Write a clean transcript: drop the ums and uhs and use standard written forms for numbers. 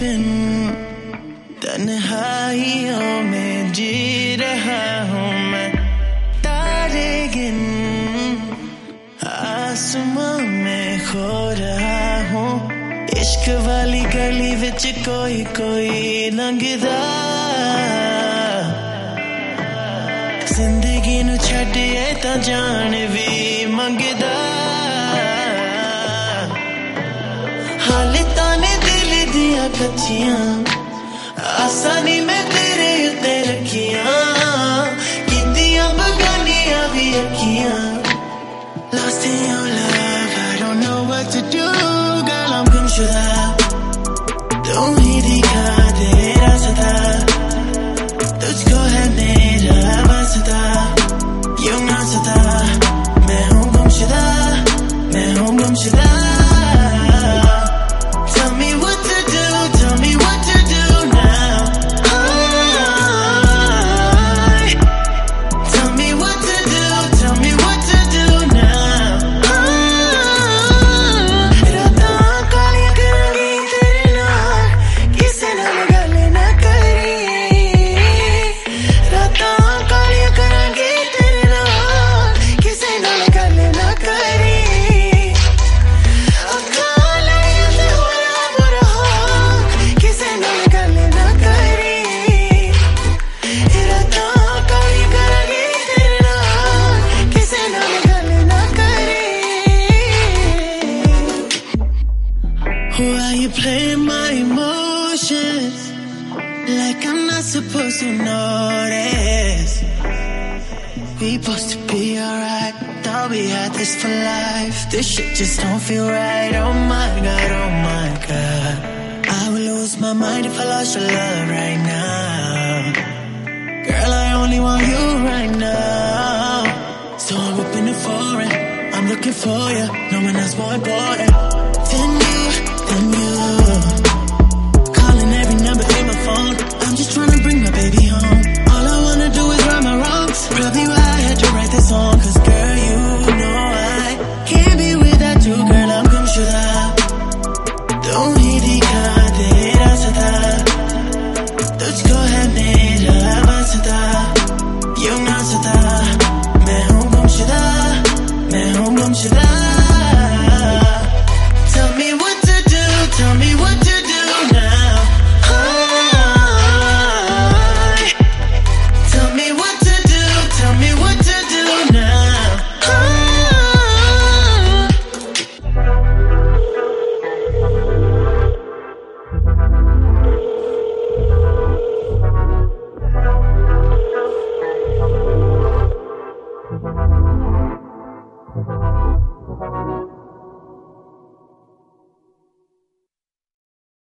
बिन तन्हाइयों में जी रहा हूँ मैं, तारे गिन आसमां में खो रहा हूँ। इश्क वाली गली विच कोई कोई लंघदा, जिंदगी नू छड्डिए तां जान भी मंगदा। हाले ताने दिल दियां कच्चियां आसानी में तेरे उत्ते रखियां, कीतियां बगानियां भी अखियां। Lost in your love, I don't know what to do, girl, I'm गुमशुदा। तू ही दिखा दे रास्ता, तुझको है मेरा वास्ता। यूं ना सता, मैं हूँ गुमशुदा, मैं हूँ गुमशुदा। Tell me what to do, tell me what to do now. Tell me what to do, tell me what to do now. रातां कालियां करांगी तेरे नाल, किसे नाल गल ना करी। रातां कालियां करांगी तेरे नाल, किसे नाल गल ना करी। अखां लड़ियां ते होया बुरा हाल, किसे नाल गल ना करी। रातां कालियां करांगी तेरे नाल, किसे नाल गल ना करी। Why you playing my emotions like I'm not supposed to notice? We supposed to be alright, thought we had this for life. This shit just don't feel right. Oh my god, oh my god. I would lose my mind if I lost your love right now. Girl, I only want you right now. So I'm whipping it foreign, I'm looking for you, no one else more important than you, than you. Calling every number in my phone, I'm just trying to bring my baby home. All I wanna do is right my wrongs, probably why I had to write this song. Cause girl, you know I can't be without you, girl, I'm गुमशुदा। तू ही दिखा